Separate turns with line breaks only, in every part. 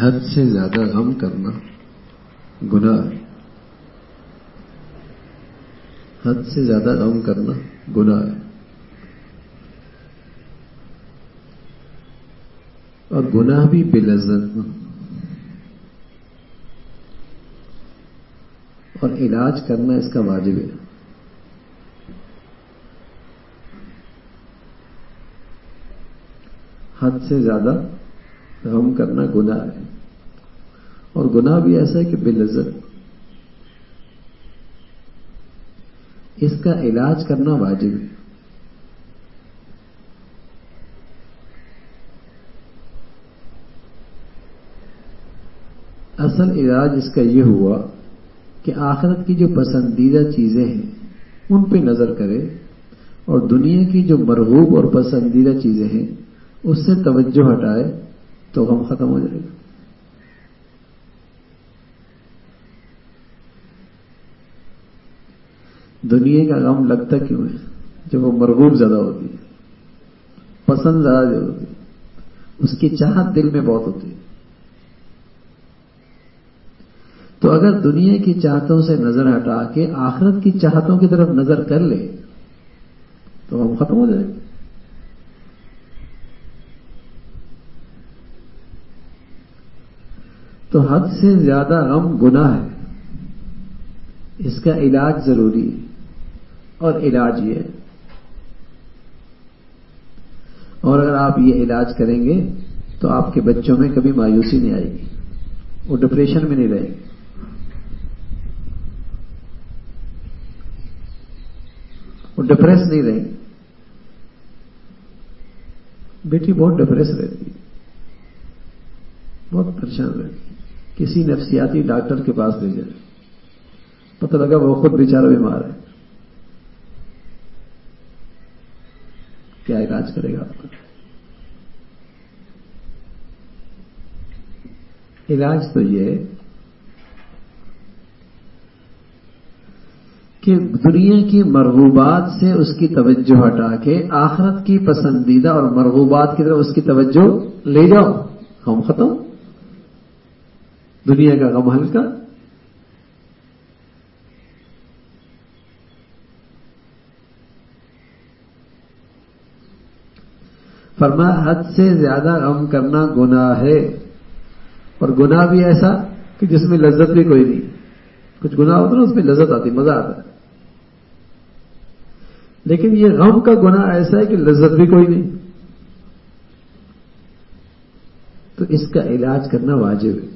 حد سے زیادہ غم کرنا گناہ ہے. حد سے زیادہ غم کرنا گناہ ہے. اور گناہ بھی بے لذت، اور علاج کرنا اس کا واجب ہے. حد سے زیادہ غم کرنا گناہ ہے، اور گناہ بھی ایسا ہے کہ بے لذت. اس کا علاج کرنا واجب ہے. اصل علاج اس کا یہ ہوا کہ آخرت کی جو پسندیدہ چیزیں ہیں ان پہ نظر کرے، اور دنیا کی جو مرغوب اور پسندیدہ چیزیں ہیں اس سے توجہ ہٹائے تو غم ختم ہو جائے گا. دنیا کا غم لگتا کیوں ہے؟ جب وہ مرغوب زیادہ ہوتی ہے، پسند زیادہ ہوتی ہے، اس کی چاہت دل میں بہت ہوتی ہے. تو اگر دنیا کی چاہتوں سے نظر ہٹا کے آخرت کی چاہتوں کی طرف نظر کر لے تو غم ختم ہو جائے گا. تو حد سے زیادہ غم گناہ ہے، اس کا علاج ضروری ہے. اور علاج یہ ہے، اور اگر آپ یہ علاج کریں گے تو آپ کے بچوں میں کبھی مایوسی نہیں آئے گی، وہ ڈپریشن میں نہیں رہیں گے. وہ ڈپریس نہیں رہیں گے. بیٹی بہت ڈپریس رہتی ہے، بہت پریشان رہتی ہے. کسی نفسیاتی ڈاکٹر کے پاس لے جائے، پتہ لگا وہ خود بیچارہ بیمار ہے. کیا علاج کرے گا آپ کا؟ علاج تو یہ ہے کہ دنیا کی مرغوبات سے اس کی توجہ ہٹا کے آخرت کی پسندیدہ اور مرغوبات کی طرف اس کی توجہ لے جاؤ. غم ختم، دنیا کا غم ہلکا. فرمایا حد سے زیادہ غم کرنا گناہ ہے، اور گناہ بھی ایسا کہ جس میں لذت بھی کوئی نہیں. کچھ گناہ ہوتا ہے نا اس میں لذت آتی، مزہ آتا ہے، لیکن یہ غم کا گناہ ایسا ہے کہ لذت بھی کوئی نہیں. تو اس کا علاج کرنا واجب ہے.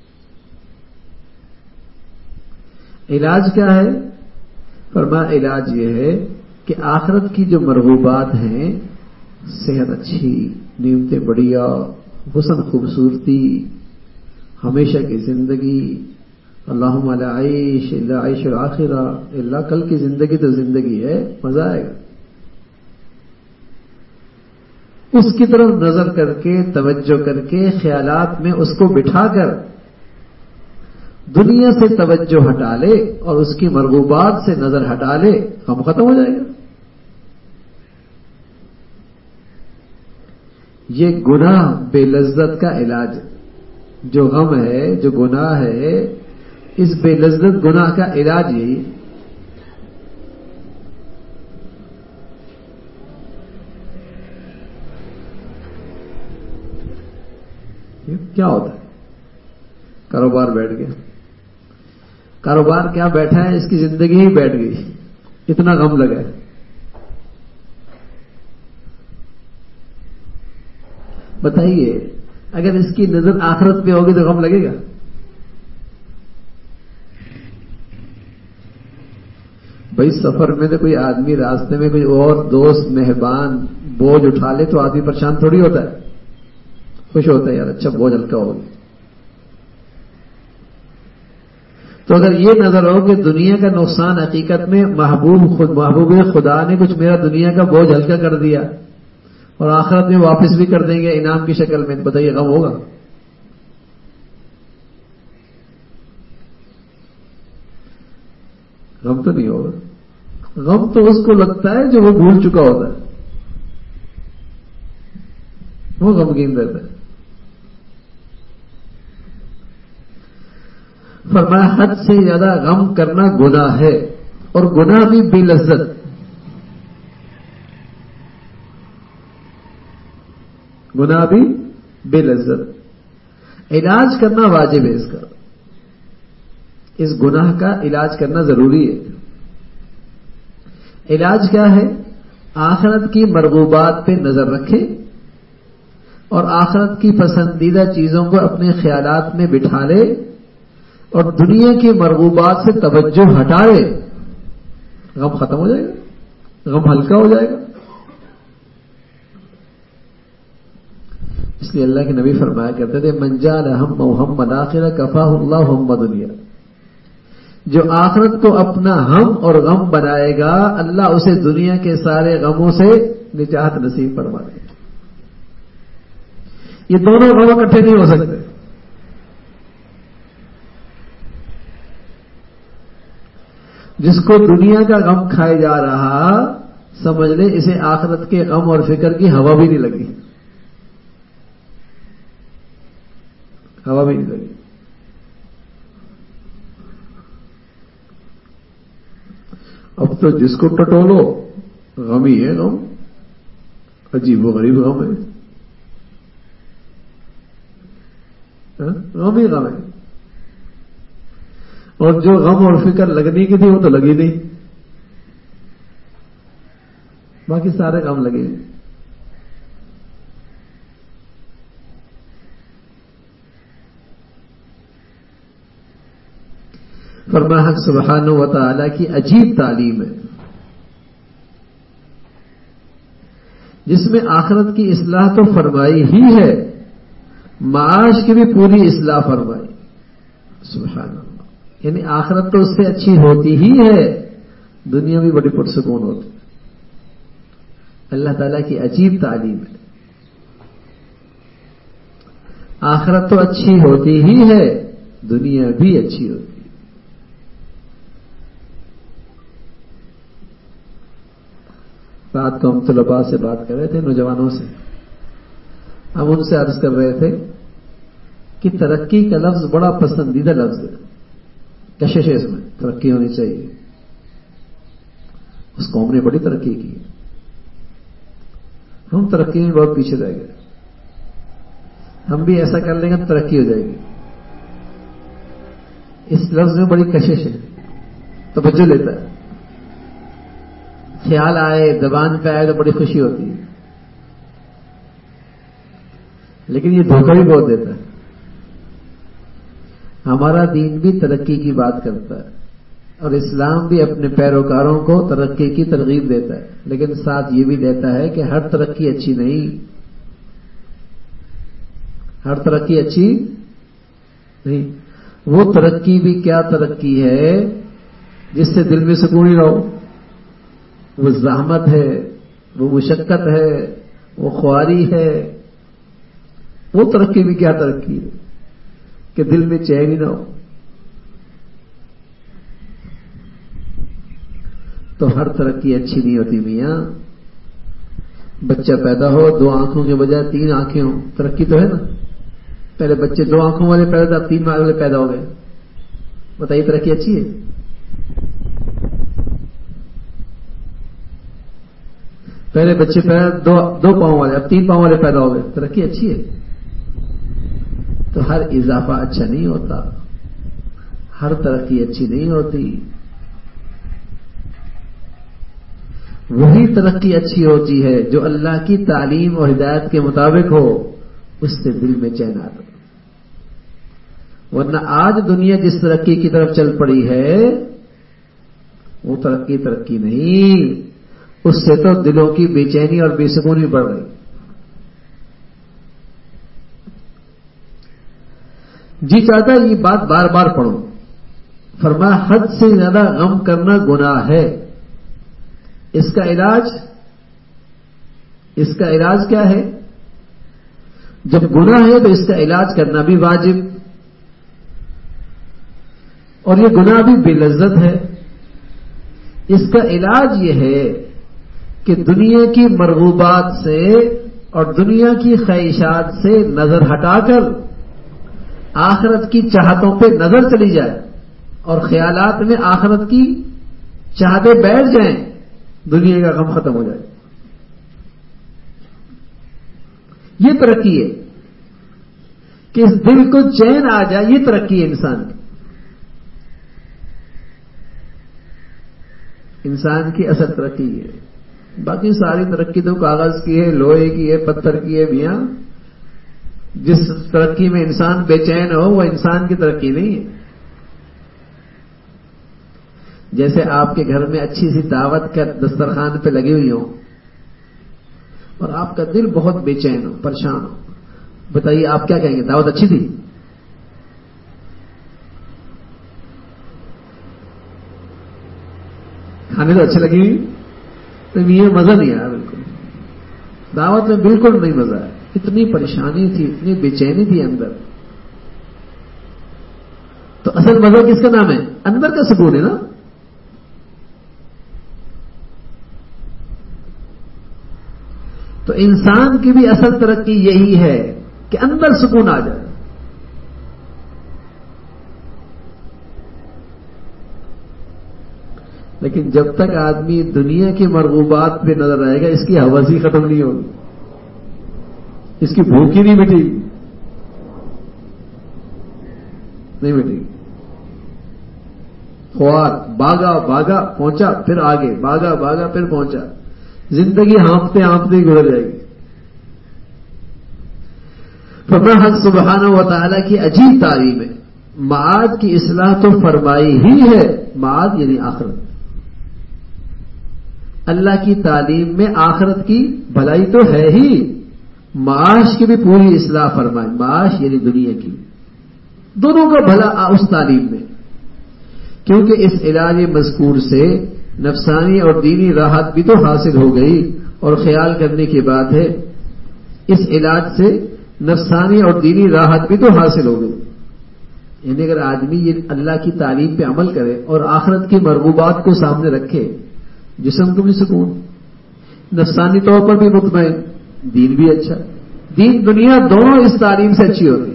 علاج کیا ہے؟ فرمایا علاج یہ ہے کہ آخرت کی جو مرغوبات ہیں، صحت اچھی، نعمتیں بڑھیا، حسن خوبصورتی، ہمیشہ کی زندگی، اللہم لا عیش الا عیش الآخرہ، اللہ کل کی زندگی تو زندگی ہے، مزہ آئے گا. اس کی طرف نظر کر کے، توجہ کر کے، خیالات میں اس کو بٹھا کر دنیا سے توجہ ہٹا لے اور اس کی مرغوبات سے نظر ہٹا لے، غم ختم ہو جائے گا. یہ گناہ بے لذت کا علاج ہے. جو غم ہے، جو گناہ ہے، اس بے لذت گناہ کا علاج یہی ہے. کیا ہوتا ہے؟ کاروبار بیٹھ گیا. کاروبار کیا بیٹھا ہے، اس کی زندگی ہی بیٹھ گئی، اتنا غم لگا ہے. بتائیے اگر اس کی نظر آخرت پہ ہوگی تو غم لگے گا؟ بھائی سفر میں تو کوئی آدمی راستے میں کوئی اور دوست مہمان بوجھ اٹھا لے تو آدمی پریشان تھوڑی ہوتا ہے، خوش ہوتا ہے، یار اچھا بوجھ ہلکا ہو گیا. تو اگر یہ نظر ہو کہ دنیا کا نقصان حقیقت میں محبوب خدا نے کچھ میرا دنیا کا بوجھ ہلکا کر دیا اور آخرت میں واپس بھی کر دیں گے انعام کی شکل میں، بتائیے غم ہوگا؟ غم تو نہیں ہوگا. غم تو اس کو لگتا ہے جو وہ بھول چکا ہوتا ہے، وہ غمگین رہتا ہے. فرمایا حد سے زیادہ غم کرنا گناہ ہے، اور گناہ بھی بے لذت. گناہ بھی بے لذت. علاج کرنا واجب ہے اس کا، اس گناہ کا علاج کرنا ضروری ہے. علاج کیا ہے؟ آخرت کی مرغوبات پہ نظر رکھے اور آخرت کی پسندیدہ چیزوں کو اپنے خیالات میں بٹھا لے اور دنیا کی مرغوبات سے توجہ ہٹا لے. غم ختم ہو جائے گا، غم ہلکا ہو جائے گا. اس لیے اللہ کے نبی فرمایا کرتے تھے من جعل ہمہ ہم الآخرہ کفاہ اللہ ہم دنیا. جو آخرت کو اپنا ہم اور غم بنائے گا اللہ اسے دنیا کے سارے غموں سے نجات نصیب فرما دے گا. یہ دونوں غم اکٹھے نہیں ہو سکتے. جس کو دنیا کا غم کھائے جا رہا سمجھ لے اسے آخرت کے غم اور فکر کی ہوا بھی نہیں لگی، ہوا بھی نہیں لگی. اب تو جس کو ٹٹولو غم ہی ہے، غم عجیب و غریب غم ہے، غم ہی غم ہے. اور جو غم اور فکر لگنے کی تھی وہ تو لگی نہیں، باقی سارے غم لگے. فرمایا حق سبحانہ و تعالی کی عجیب تعلیم ہے جس میں آخرت کی اصلاح تو فرمائی ہی ہے، معاش کی بھی پوری اصلاح فرمائی. سبحان اللہ. یعنی آخرت تو اس سے اچھی ہوتی ہی ہے، دنیا بھی بڑی پرسکون ہوتی. اللہ تعالیٰ کی عجیب تعلیم ہے. آخرت تو اچھی ہوتی ہی ہے، دنیا بھی اچھی ہوتی. رات کو ہم طلباء سے بات کر رہے تھے، نوجوانوں سے. ہم ان سے عرض کر رہے تھے کہ ترقی کا لفظ بڑا پسندیدہ لفظ ہے، کشش ہے اس میں، ترقی ہونی چاہیے. اس قوم نے بڑی ترقی کی، ہم ترقی میں بہت پیچھے رہ گئے. ہم بھی ایسا کر لیں گے تو ترقی ہو جائے گی. اس لفظ میں بڑی کشش ہے، توجہ لیتا ہے. خیال آئے زبان پہ آئے تو بڑی خوشی ہوتی ہے، لیکن یہ دھوکہ بھی بہت دیتا ہے. ہمارا دین بھی ترقی کی بات کرتا ہے اور اسلام بھی اپنے پیروکاروں کو ترقی کی ترغیب دیتا ہے، لیکن ساتھ یہ بھی دیتا ہے کہ ہر ترقی اچھی نہیں، ہر ترقی اچھی نہیں. وہ ترقی بھی کیا ترقی ہے جس سے دل میں سکون ہی نہ ہو. وہ زحمت ہے، وہ مشقت ہے، وہ خواری ہے. وہ ترقی بھی کیا ترقی ہے کہ دل میں چین ہی نہ ہو. تو ہر ترقی اچھی نہیں ہوتی میاں. بچہ پیدا ہو 2 آنکھوں کے بجائے 3 آنکھیں ہوں، ترقی تو ہے نا. پہلے بچے 2 آنکھوں والے پیدا تھے، اب 3 والے پیدا ہو گئے. بتائیے ترقی اچھی ہے؟ پہلے بچے پیدا 2 پاؤں والے، اب 3 پاؤں والے پیدا ہو گئے، ترقی اچھی ہے؟ تو ہر اضافہ اچھا نہیں ہوتا، ہر ترقی اچھی نہیں ہوتی. وہی ترقی اچھی ہوتی ہے جو اللہ کی تعلیم اور ہدایت کے مطابق ہو، اس سے دل میں چین آتا. ورنہ آج دنیا جس ترقی کی طرف چل پڑی ہے وہ ترقی نہیں، اس سے تو دلوں کی بے چینی اور بے سکونی بڑھ رہی. جی چاہتا ہے یہ بات بار بار پڑھو. فرمایا حد سے زیادہ غم کرنا گناہ ہے. اس کا علاج کیا ہے؟ جب گناہ ہے تو اس کا علاج کرنا بھی واجب، اور یہ گناہ بھی بے لذت ہے. اس کا علاج یہ ہے کہ دنیا کی مرغوبات سے اور دنیا کی خواہشات سے نظر ہٹا کر آخرت کی چاہتوں پہ نظر چلی جائے اور خیالات میں آخرت کی چاہتے بیٹھ جائیں، دنیا کا غم ختم ہو جائے. یہ ترقی ہے کہ اس دل کو چین آ جائے، یہ ترقی ہے انسان کی. انسان کی اصل ترقی ہے. باقی ساری ترقی تو کاغذ کی ہے، لوہے کی ہے، پتھر کی ہے. میاں جس ترقی میں انسان بے چین ہو وہ انسان کی ترقی نہیں ہے. جیسے آپ کے گھر میں اچھی سی دعوت کا دسترخوان پہ لگی ہوئی ہو اور آپ کا دل بہت بے چین ہو، پریشان ہو، بتائیے آپ کیا کہیں گے؟ دعوت اچھی تھی؟ کھانے تو اچھے لگی ہوئی، تو یہ مزہ نہیں آیا. بالکل دعوت میں بالکل نہیں مزہ آیا. اتنی پریشانی تھی، اتنی بے چینی تھی اندر. تو اصل مزہ کس کا نام ہے؟ اندر کا سکون ہے نا. تو انسان کی بھی اصل ترقی یہی ہے کہ اندر سکون آ جائے. لیکن جب تک آدمی دنیا کی مرغوبات پہ نظر آئے گا، اس کی ہوس ہی ختم نہیں ہوگی، اس کی بھوک ہی نہیں مٹے گی، نہیں مٹے گی. خوار بھاگا بھاگا پہنچا، پھر آگے بھاگا بھاگا پھر پہنچا، زندگی ہانپتے ہانپتے ہی گزر جائے گی. فرمایا حق سبحانہ و تعالیٰ کی عجیب تعلیم ہے. معاد کی اصلاح تو فرمائی ہی ہے. معاد یعنی آخرت. اللہ کی تعلیم میں آخرت کی بھلائی تو ہے ہی، معاش کی بھی پوری اصلاح فرمائی. معاش یعنی دنیا کی، دونوں کا بھلا اس تعلیم میں. کیونکہ اس علاج مذکور سے نفسانی اور دینی راحت بھی تو حاصل ہو گئی. اور خیال کرنے کی بات ہے، اس علاج سے نفسانی اور دینی راحت بھی تو حاصل ہو گئی. یعنی اگر آدمی یہ اللہ کی تعلیم پہ عمل کرے اور آخرت کی مرغوبات کو سامنے رکھے، جسم کو بھی سکون، نفسانی طور پر بھی مطمئن، دین بھی اچھا. دین دنیا دونوں اس تعلیم سے اچھی ہوتی ہے.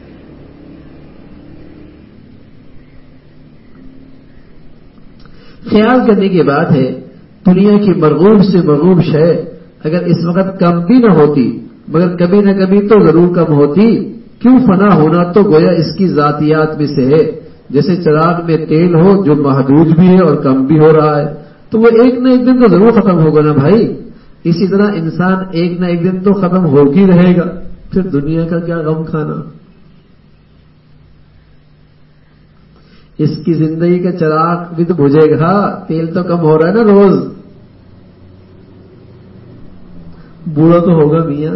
خیال کرنے کی بات ہے، دنیا کی مرغوب سے مرغوب شے اگر اس وقت کم بھی نہ ہوتی مگر کبھی نہ کبھی تو ضرور کم ہوتی. کیوں فنا ہونا تو گویا اس کی ذاتیات میں سے ہے. جیسے چراغ میں تیل ہو جو محدود بھی ہے اور کم بھی ہو رہا ہے، تو وہ ایک نہ ایک دن تو ضرور ختم ہوگا نا بھائی. اسی طرح انسان ایک نہ ایک دن تو ختم ہو ہی رہے گا. پھر دنیا کا کیا غم کھانا. اس کی زندگی کا چراغ بھی تو بجھے گا، تیل تو کم ہو رہا ہے نا روز. بوڑھا تو ہوگا میاں،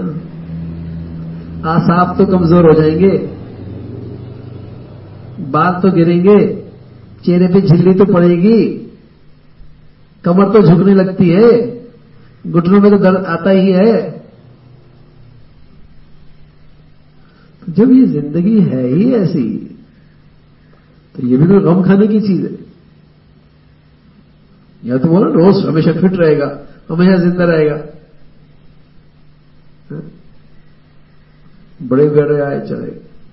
اعصاب تو کمزور ہو جائیں گے، بال تو گریں گے، چہرے پہ جھلی تو پڑے گی، کمر تو جھکنے لگتی ہے، گھٹنوں میں تو درد آتا ہی ہے. جب یہ زندگی ہے ہی ایسی تو یہ بھی تو غم کھانے کی چیز ہے. یا تو بولو روز ہمیشہ فٹ رہے گا، ہمیشہ زندہ رہے گا. بڑے بڑے آئے چلے.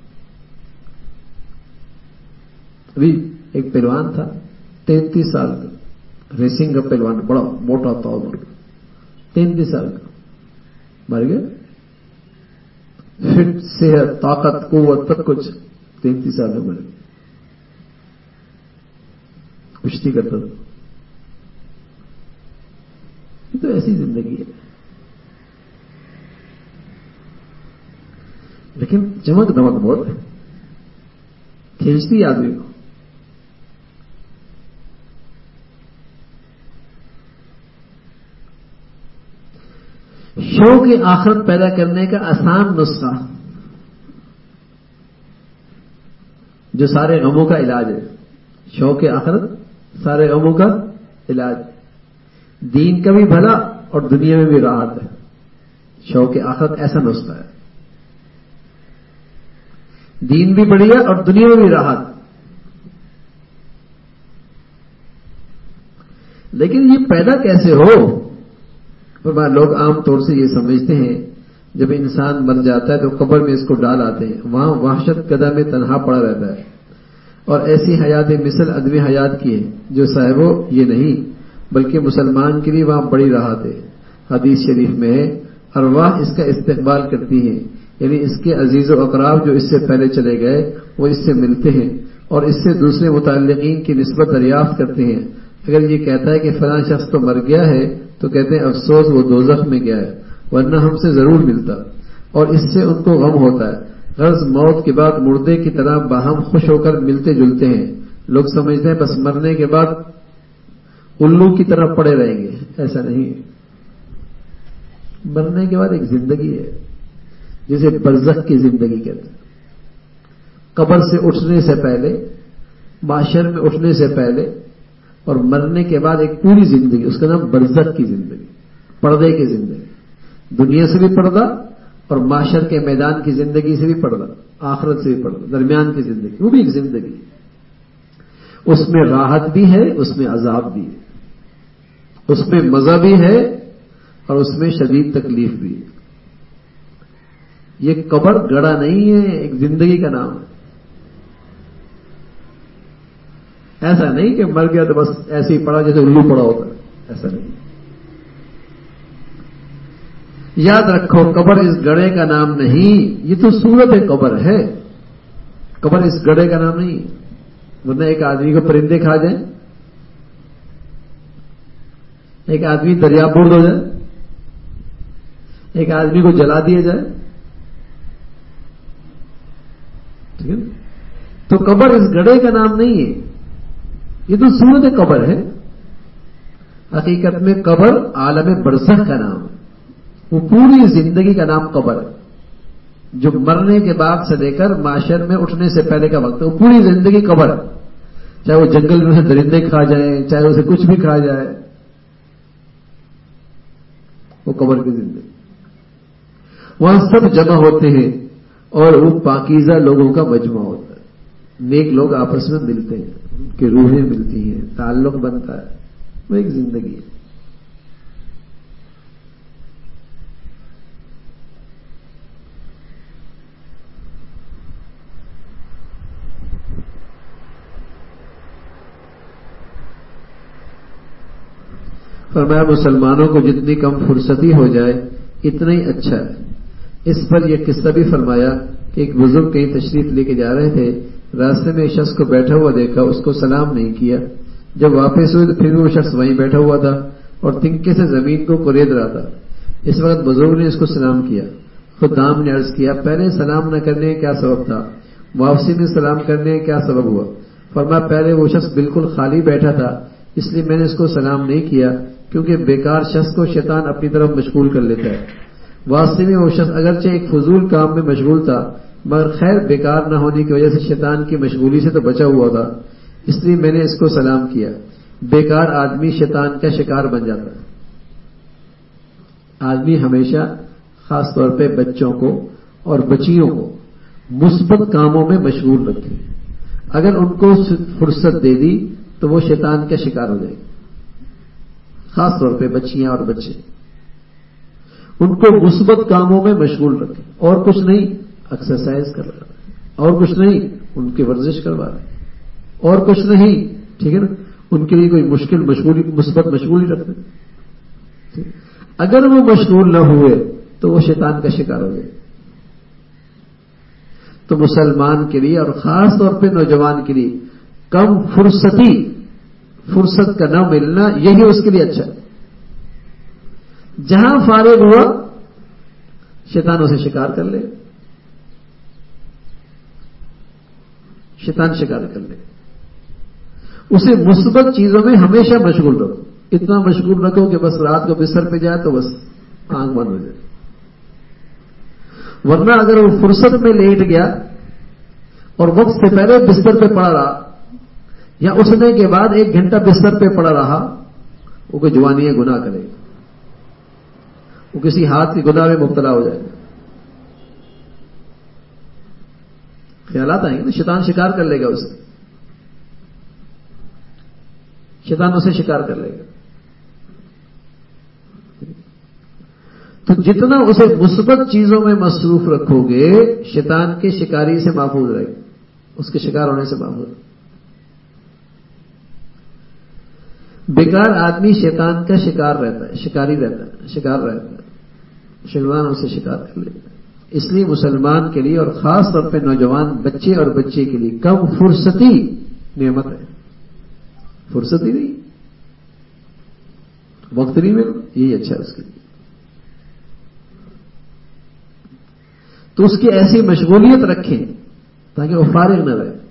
ابھی ایک پہلوان تھا 33 سال کا، ریسنگ کا پہلوان، بڑا موٹا تھا، 33 سال کا مر گیا. فٹ، صحت، طاقت، قوت، سب کچھ 33 سال میں مر گیا. کشتی کرتا تھا. یہ تو ایسی زندگی ہے. لیکن چمک دمک بہت ہے، کھینچتی آدمی کو. شوق آخرت پیدا کرنے کا آسان نسخہ جو سارے غموں کا علاج ہے. شوق آخرت سارے غموں کا علاج، دین کا بھی بھلا اور دنیا میں بھی راحت ہے. شوق آخرت ایسا نسخہ ہے، دین بھی بڑھیا اور دنیا میں بھی راحت. لیکن یہ پیدا کیسے ہو؟ لوگ عام طور سے یہ سمجھتے ہیں جب انسان مر جاتا ہے تو قبر میں اس کو ڈال آتے ہیں، وہاں وحشت قدم میں تنہا پڑا رہتا ہے، اور ایسی حیات مثل عدم حیات کی ہے جو صاحبو یہ نہیں بلکہ مسلمان کے لیے وہاں بڑی راحت ہے۔ حدیث شریف میں ہے ارواح اس کا استقبال کرتی ہیں، یعنی اس کے عزیز و اقراب جو اس سے پہلے چلے گئے وہ اس سے ملتے ہیں اور اس سے دوسرے متعلقین کی نسبت دریافت کرتے ہیں۔ اگر یہ کہتا ہے کہ فلاں شخص تو مر گیا ہے تو کہتے ہیں افسوس وہ دوزخ میں گیا ہے، ورنہ ہم سے ضرور ملتا، اور اس سے ان کو غم ہوتا ہے۔ غرض موت کے بعد مردے کی طرح باہم خوش ہو کر ملتے جلتے ہیں۔ لوگ سمجھتے ہیں بس مرنے کے بعد الو کی طرح پڑے رہیں گے، ایسا نہیں ہے۔ مرنے کے بعد ایک زندگی ہے جسے برزخ کی زندگی کہتے ہیں۔ قبر سے اٹھنے سے پہلے، معاشر میں اٹھنے سے پہلے اور مرنے کے بعد ایک پوری زندگی، اس کا نام برزخ کی زندگی، پردے کی زندگی، دنیا سے بھی پردہ اور معاشر کے میدان کی زندگی سے بھی پردہ، آخرت سے بھی پردہ، درمیان کی زندگی، وہ بھی ایک زندگی ہے۔ اس میں راحت بھی ہے، اس میں عذاب بھی ہے، اس میں مزہ بھی ہے اور اس میں شدید تکلیف بھی ہے۔ یہ قبر گڑا نہیں ہے، ایک زندگی کا نام ہے۔ ایسا نہیں کہ مر گیا تو بس ایسے ہی پڑا جیسے الو پڑا ہوتا ہے، ایسا نہیں۔ یاد رکھو قبر اس گڑھے کا نام نہیں، یہ تو صورت قبر ہے، قبر اس گڑھے کا نام نہیں، ورنہ ایک آدمی کو پرندے کھا جائیں، ایک آدمی دریا برد ہو جائے، ایک آدمی کو جلا دیا جائے، ٹھیک ہے؟ تو قبر اس گڑھے کا نام نہیں ہے، یہ تو صورت قبر ہے۔ حقیقت میں قبر عالم برزخ کا نام ہے، وہ پوری زندگی کا نام قبر ہے، جو مرنے کے بعد سے لے کر معاشر میں اٹھنے سے پہلے کا وقت ہے، وہ پوری زندگی قبر ہے، چاہے وہ جنگل میں درندے کھا جائیں، چاہے اسے کچھ بھی کھا جائے، وہ قبر کی زندگی۔ وہاں سب جمع ہوتے ہیں اور وہ پاکیزہ لوگوں کا مجمع ہوتا ہے، نیک لوگ آپس میں ملتے ہیں، ان کی روحیں ملتی ہیں، تعلق بنتا ہے، وہ ایک زندگی ہے۔ فرمایا مسلمانوں کو جتنی کم فرصتی ہو جائے اتنا ہی اچھا ہے۔ اس پر یہ قصہ بھی فرمایا کہ ایک بزرگ کہیں تشریف لے کے جا رہے تھے، راستے میں ایک شخص کو بیٹھا ہوا دیکھا، اس کو سلام نہیں کیا، جب واپس ہوئے تو پھر وہ شخص وہیں بیٹھا ہوا تھا اور تنکے سے زمین کو کورید رہا تھا۔ اس وقت بزرگ نے اس کو سلام کیا، خدام نے عرض کیا پہلے سلام نہ کرنے کا کیا سبب تھا، واپسی میں سلام کرنے کا کیا سبب ہوا؟ فرمایا پہلے وہ شخص بالکل خالی بیٹھا تھا، اس لیے میں نے اس کو سلام نہیں کیا، کیونکہ بیکار شخص کو شیطان اپنی طرف مشغول کر لیتا ہے۔ واقعی میں وہ شخص اگرچہ ایک فضول کام میں مشغول تھا، مگر خیر بیکار نہ ہونے کی وجہ سے شیطان کی مشغولی سے تو بچا ہوا تھا، اس لیے میں نے اس کو سلام کیا۔ بیکار آدمی شیطان کا شکار بن جاتا ہے۔ آدمی ہمیشہ خاص طور پہ بچوں کو اور بچیوں کو مثبت کاموں میں مشغول رکھے، اگر ان کو فرصت دے دی تو وہ شیطان کا شکار ہو جائے گے۔ خاص طور پہ بچیاں اور بچے، ان کو مثبت کاموں میں مشغول رکھیں، اور کچھ نہیں ایکسرسائز کر رہا ہے، اور کچھ نہیں ان کی ورزش کروا رہے ہیں، اور کچھ نہیں، ٹھیک ہے نا، ان کے لیے کوئی مشکل مشغولی مثبت مشغولی رکھتے ہیں۔ اگر وہ مشغول نہ ہوئے تو وہ شیطان کا شکار ہو جائے۔ تو مسلمان کے لیے اور خاص طور پہ نوجوان کے لیے کم فرصت کا نہ ملنا یہی اس کے لیے اچھا ہے۔ جہاں فارغ ہوا شیطان اسے شکار کر لے، شیطان شکار کر لے۔ اسے مثبت چیزوں میں ہمیشہ مشغول رکھو، اتنا مشغول رکھو کہ بس رات کو بستر پہ جائے تو بس آنکھ بند ہو جائے، ورنہ اگر وہ فرصت میں لیٹ گیا اور وقت سے پہلے بستر پہ پڑا رہا یا اٹھنے کے بعد 1 گھنٹہ بستر پہ پڑا رہا، وہ کوئی جوانی گناہ کرے گا، وہ کسی ہاتھ کے گناہ میں مبتلا ہو جائے گا۔ خیالات آئیں گے نا، شیطان شکار کر لے گا اسے، شیطان اسے شکار کر لے گا۔ تو جتنا اسے مثبت چیزوں میں مصروف رکھو گے شیطان کے شکاری سے محفوظ رہے گا، اس کے شکار ہونے سے محفوظ۔ بیکار آدمی شیطان کا شکار رہتا ہے، شکار رہتا ہے، شیطان اسے شکار کر لیتا ہے۔ اس لیے مسلمان کے لیے اور خاص طور پہ نوجوان بچے اور بچے کے لیے کم فرصتی نعمت ہے، فرصتی نہیں، وقت نہیں مل، یہی اچھا ہے اس کے لیے۔ تو اس کی ایسی مشغولیت رکھیں تاکہ وہ فارغ نہ رہے۔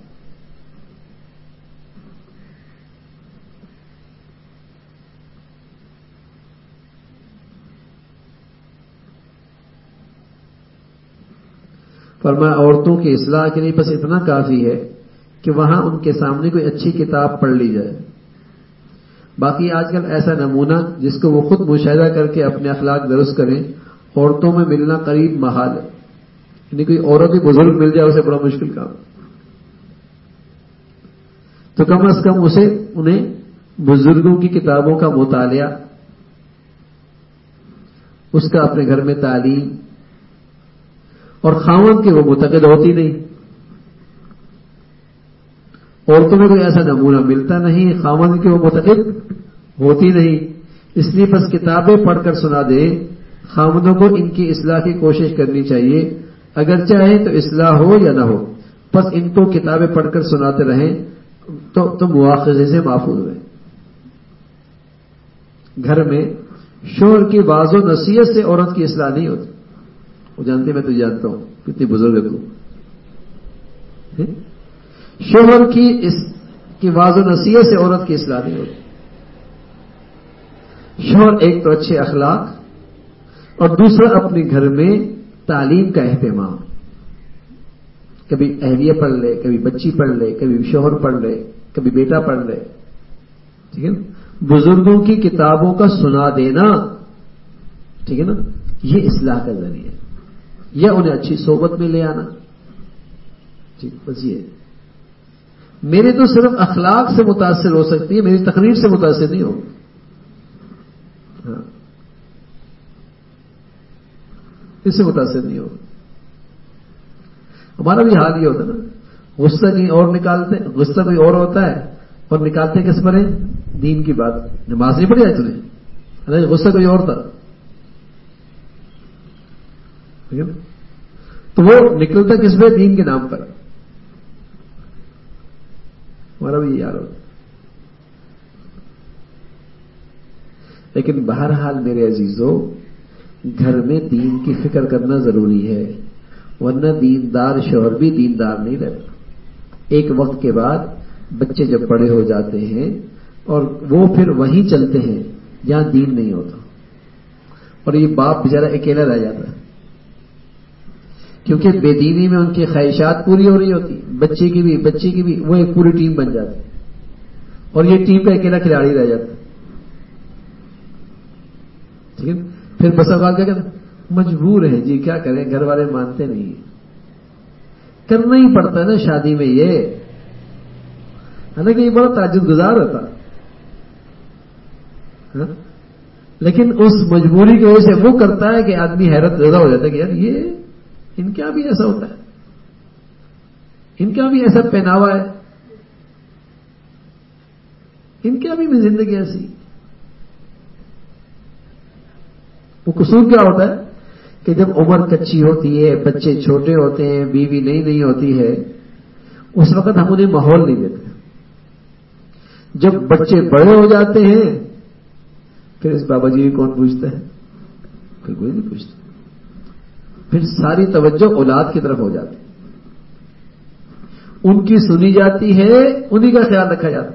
فرمایا عورتوں کی اصلاح کے لیے بس اتنا کافی ہے کہ وہاں ان کے سامنے کوئی اچھی کتاب پڑھ لی جائے۔ باقی آج کل ایسا نمونہ جس کو وہ خود مشاہدہ کر کے اپنے اخلاق درست کریں، عورتوں میں ملنا قریب محال ہے، یعنی کوئی عورت ہی بزرگ مل جائے اسے بڑا مشکل کام، تو کم از کم انہیں بزرگوں کی کتابوں کا مطالعہ، اس کا اپنے گھر میں تعلیم، اور خاوند کے وہ معتقد ہوتی نہیں، عورتوں میں کوئی ایسا نمونہ ملتا نہیں، خاوند کے وہ معتقد ہوتی نہیں، اس لیے بس کتابیں پڑھ کر سنا دیں۔ خاوندوں کو ان کی اصلاح کی کوشش کرنی چاہیے، اگر چاہے تو اصلاح ہو یا نہ ہو، بس ان کو کتابیں پڑھ کر سناتے رہیں تو مواخذے سے محفوظ رہیں۔ گھر میں شوہر کی واض و نصیحت سے عورت کی اصلاح نہیں ہوتی، وہ جانتے میں تو جانتا ہوں کتنی بزرگ ہے تو، شوہر کی واض و نصیحت سے عورت کی اصلاح نہیں ہوتی۔ شوہر ایک تو اچھے اخلاق اور دوسرا اپنے گھر میں تعلیم کا اہتمام، کبھی اہلیہ پڑھ لے، کبھی بچی پڑھ لے، کبھی شوہر پڑھ لے، کبھی بیٹا پڑھ لے، ٹھیک ہے نا، بزرگوں کی کتابوں کا سنا دینا، ٹھیک ہے نا، یہ اصلاح کا ذریعہ ہے، یا انہیں اچھی صحبت میں لے آنا، ٹھیک، بس یہ میرے تو صرف اخلاق سے متاثر ہو سکتی ہے، میری تقریر سے متاثر نہیں ہوگی۔ ہاں، اس سے متاثر نہیں ہوگا۔ ہمارا بھی حال یہ ہوتا ہے نا، غصہ کہیں اور نکالتے، غصہ کوئی اور ہوتا ہے اور نکالتے کس پر ہے؟ دین کی بات، نماز نہیں پڑھی آج تمہیں، غصہ کوئی اور تھا، ٹھیک ہے نا، تو وہ نکلتا کس پہ؟ دین کے نام پر۔ ہمارا بھی یہ حال ہوتا، لیکن بہرحال میرے عزیزوں، گھر میں دین کی فکر کرنا ضروری ہے، ورنہ دیندار شوہر بھی دیندار نہیں رہتا۔ ایک وقت کے بعد بچے جب بڑے ہو جاتے ہیں اور وہ پھر وہیں چلتے ہیں جہاں دین نہیں ہوتا، اور یہ باپ بیچارہ اکیلا رہ جاتا ہے، کیونکہ بے دینی میں ان کی خواہشات پوری ہو رہی ہوتی، بچے کی بھی وہ ایک پوری ٹیم بن جاتی، اور یہ ٹیم کا اکیلا کھلاڑی رہ جاتا، ٹھیک ہے۔ پھر بس اوقات کیا کہتے ہیں؟ مجبور ہیں جی، کیا کریں، گھر والے مانتے نہیں، کرنا ہی پڑتا ہے نا شادی میں، یہ حالانکہ یہ بڑا تعجب گزار ہوتا، لیکن اس مجبوری کی وجہ سے وہ کرتا ہے کہ آدمی حیرت زدہ ہو جاتا ہے کہ یار یہ ان کا بھی ایسا ہوتا ہے، ان کا بھی ایسا پہناوا ہے، ان کا بھی زندگی ایسی۔ وہ قصور کیا ہوتا ہے کہ جب عمر کچی ہوتی ہے، بچے چھوٹے ہوتے ہیں، بیوی نئی ہوتی ہے، اس وقت ہم انہیں ماحول نہیں دیتے۔ جب بچے بڑے ہو جاتے ہیں پھر اس بابا جی کون پوچھتا ہے؟ پھر کوئی نہیں پوچھتا، پھر ساری توجہ اولاد کی طرف ہو جاتی، ان کی سنی جاتی ہے، انہی کا خیال رکھا جاتا ہے۔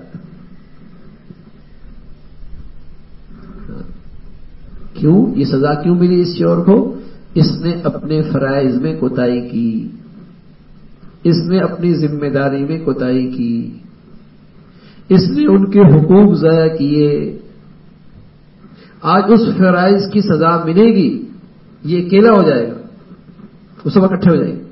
کیوں یہ سزا کیوں ملی اس شوہر کو؟ اس نے اپنے فرائض میں کوتاہی کی، اس نے اپنی ذمہ داری میں کوتاہی کی، اس نے ان کے حقوق ضائع کیے۔ آج اس فرائض کی سزا ملے گی، یہ اکیلا ہو جائے گا، وہ سب اکٹھے ہو جائیں گے۔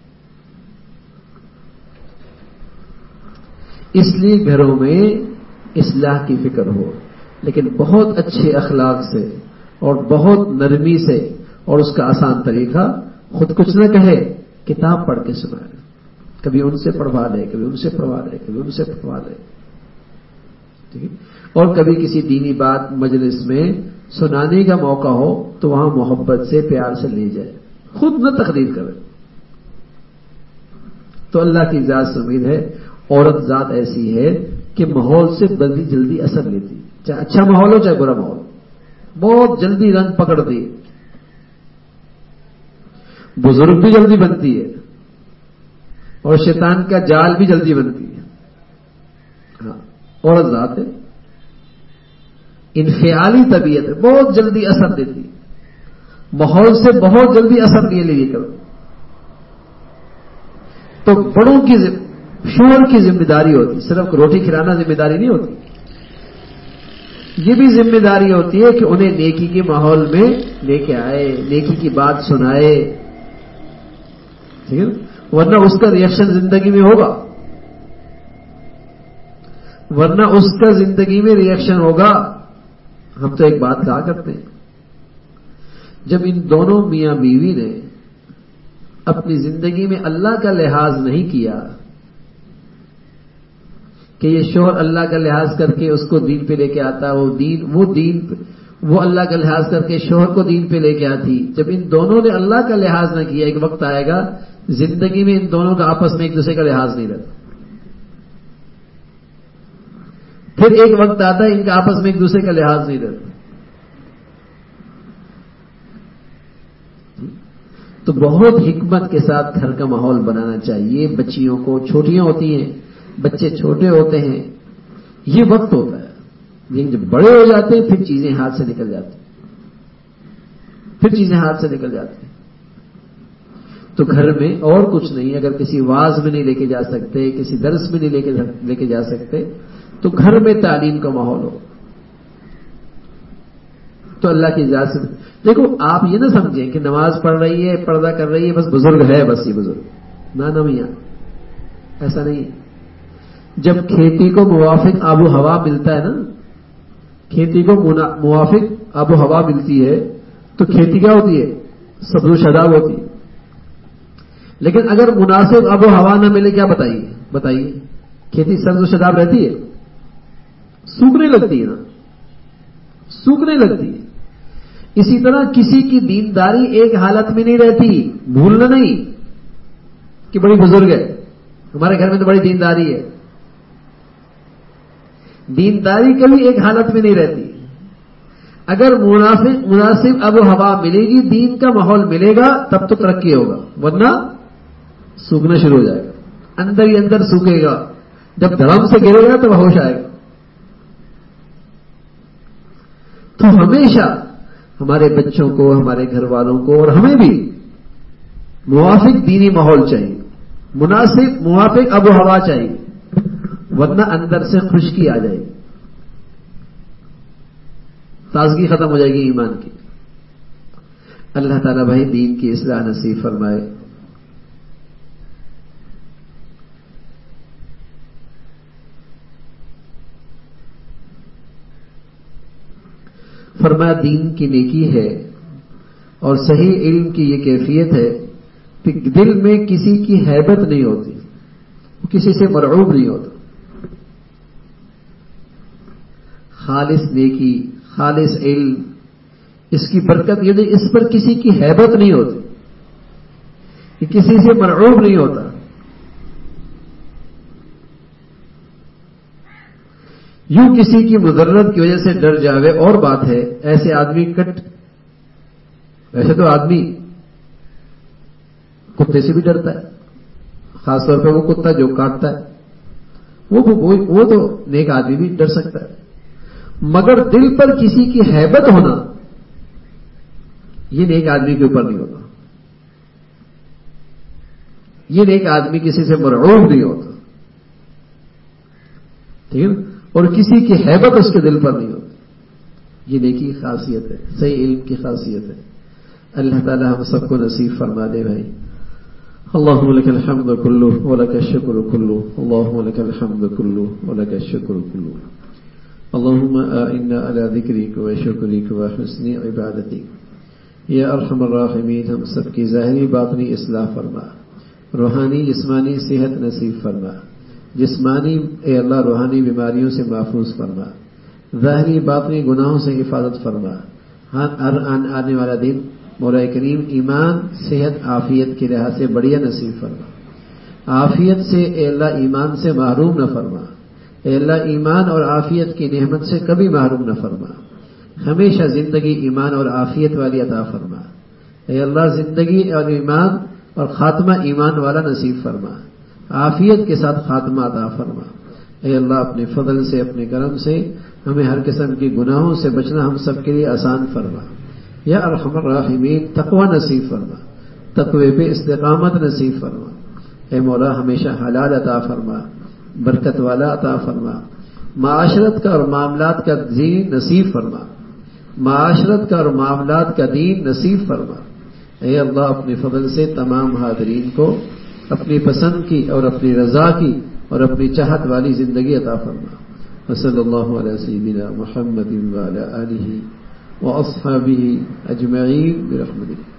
اس لیے گھروں میں اصلاح کی فکر ہو، لیکن بہت اچھے اخلاق سے اور بہت نرمی سے اور اس کا آسان طریقہ خود کچھ نہ کہے، کتاب پڑھ کے سنائے، کبھی ان سے پڑھوا دے، کبھی ان سے پڑھوا دے، کبھی ان سے پڑھوا دے، ٹھیک ہے؟ اور کبھی کسی دینی بات مجلس میں سنانے کا موقع ہو تو وہاں محبت سے پیار سے لے جائے، خود نہ تقریر کرے. تو اللہ کی ذات سے امید ہے. عورت ذات ایسی ہے کہ ماحول سے بڑی جلدی اثر لیتی، چاہے اچھا ماحول ہو چاہے برا ماحول، بہت جلدی رنگ پکڑتی ہے. بزرگ بھی جلدی بنتی ہے اور شیطان کا جال بھی جلدی بنتی ہے. ہاں، عورت ذات ہے، انفعالی طبیعت ہے، بہت جلدی اثر دیتی ہے، ماحول سے بہت جلدی اثر لیے لیے کرو. تو بڑوں کی شوہر کی ذمہ داری ہوتی، صرف روٹی کھلانا ذمہ داری نہیں ہوتی، یہ بھی ذمہ داری ہوتی ہے کہ انہیں نیکی کے ماحول میں لے کے آئے، نیکی کی بات سنائے، ٹھیک ہے؟ ورنہ اس کا ریئیکشن زندگی میں ہوگا، ورنہ اس کا زندگی میں ریئیکشن ہوگا. ہم تو ایک بات کہا کرتے ہیں، جب ان دونوں میاں بیوی نے اپنی زندگی میں اللہ کا لحاظ نہیں کیا کہ یہ شوہر اللہ کا لحاظ کر کے اس کو دین پہ لے کے آتا، وہ اللہ کا لحاظ کر کے شوہر کو دین پہ لے کے آتی. جب ان دونوں نے اللہ کا لحاظ نہ کیا، ایک وقت آئے گا زندگی میں ان دونوں کا آپس میں ایک دوسرے کا لحاظ نہیں رہتا. پھر ایک وقت آتا ہے ان کا آپس میں ایک دوسرے کا لحاظ نہیں رہتا. تو بہت حکمت کے ساتھ گھر کا ماحول بنانا چاہیے. بچیوں کو چھوٹیاں ہوتی ہیں، بچے چھوٹے ہوتے ہیں، یہ وقت ہوتا ہے، لیکن جب بڑے ہو جاتے ہیں پھر چیزیں ہاتھ سے نکل جاتی ہیں. تو گھر میں اور کچھ نہیں، اگر کسی واعظ میں نہیں لے کے جا سکتے، کسی درس میں نہیں لے کے جا سکتے، تو گھر میں تعلیم کا ماحول ہو. تو اللہ کی اجازت سے دیکھو، آپ یہ نہ سمجھیں کہ نماز پڑھ رہی ہے، پردہ کر رہی ہے، بس بزرگ ہے، بس یہ بزرگ. نہ میاں، ایسا نہیں ہے. جب کھیتی کو موافق آب و ہوا ملتا ہے نا، کھیتی کو موافق آب و ہوا ملتی ہے تو کھیتی کیا ہوتی ہے؟ سبز و شاداب ہوتی ہے. لیکن اگر مناسب آب و ہوا نہ ملے، کیا بتائیے کھیتی سبز و شاداب رہتی ہے؟ سوکھنے لگتی ہے نا، سوکھنے لگتی ہے. اسی طرح کسی کی دینداری ایک حالت میں نہیں رہتی. بھولنا نہیں کہ بڑی بزرگ ہے، ہمارے گھر میں تو بڑی دینداری ہے. دینداری کبھی ایک حالت میں نہیں رہتی. اگر مناسب آب و ہوا ملے گی، دین کا ماحول ملے گا، تب تو ترقی ہوگا، ورنہ سوکھنا شروع ہو جائے گا، اندر ہی اندر سوکھے گا. جب دھڑم سے گرے گا تب ہوش آئے گا. تو ہمیشہ ہمارے بچوں کو، ہمارے گھر والوں کو اور ہمیں بھی موافق دینی ماحول چاہیے، موافق آب و ہوا چاہیے، ورنہ اندر سے خشکی آ جائے گی، تازگی ختم ہو جائے گی ایمان کی. اللہ تعالیٰ بھائی دین کی اصلاح نصیب فرمائے. فرمایا دین کی نیکی ہے اور صحیح علم کی یہ کیفیت ہے کہ دل میں کسی کی ہیبت نہیں ہوتی، کسی سے مرعوب نہیں ہوتا. خالص نیکی، خالص علم، اس کی برکت یہ نہیں، اس پر کسی کی ہیبت نہیں ہوتی، کہ کسی سے مرعوب نہیں ہوتا. یوں کسی کی مضرت کی وجہ سے ڈر جاوے اور بات ہے. ایسے آدمی ویسے تو آدمی کتے سے بھی ڈرتا ہے، خاص طور پہ وہ کتا جو کاٹتا ہے، وہ تو نیک آدمی بھی ڈر سکتا ہے. مگر دل پر کسی کی ہیبت ہونا، یہ نیک آدمی کے اوپر نہیں ہوتا. یہ نیک آدمی کسی سے مرعوب نہیں ہوتا، ٹھیک ہے، اور کسی کی ہیبت اس کے دل پر نہیں ہوتی. یہ نیکی کی خاصیت ہے، صحیح علم کی خاصیت ہے. اللہ تعالی ہم سب کو نصیب فرما دے بھائی. اللهم لك الحمد كله ولك الشكر كله، اللهم لك الحمد كله ولك الشكر كله. اللهم أعنا على ذكرك وشكرك وحسن عبادتك. یا ارحم الراحمین ہم سب کی ظاہری باطنی اصلاح فرما، روحانی جسمانی صحت نصیب فرما، جسمانی اے اللہ روحانی بیماریوں سے محفوظ فرما، ظاہری باطنی گناہوں سے حفاظت فرما، ہر آنے والا دن مولا کریم ایمان صحت عافیت کے لحاظ سے بڑھیا نصیب فرما، عافیت سے اے اللہ ایمان سے محروم نہ فرما، اے اللہ ایمان اور عافیت کی نعمت سے کبھی محروم نہ فرما، ہمیشہ زندگی ایمان اور عافیت والی عطا فرما، اے اللہ زندگی اور ایمان اور خاتمہ ایمان والا نصیب فرما، عافیت کے ساتھ خاتمہ عطا فرما، اے اللہ اپنے فضل سے اپنے کرم سے ہمیں ہر قسم کے گناہوں سے بچنا ہم سب کے لیے آسان فرما، یا ارحم الراحمین تقوی نصیب فرما، تقوی پہ استقامت نصیب فرما، اے مولا ہمیشہ حلال عطا فرما، برکت والا عطا فرما، معاشرت کا اور معاملات کا دین نصیب فرما، معاشرت کا اور معاملات کا دین نصیب فرما، اے اللہ اپنے فضل سے تمام حاضرین کو اپنی پسند کی اور اپنی رضا کی اور اپنی چاہت والی زندگی عطا فرما، وصلی اللہ علی سیدنا محمد وعلی آلہ واصحابہ اجمعین برحمتک۔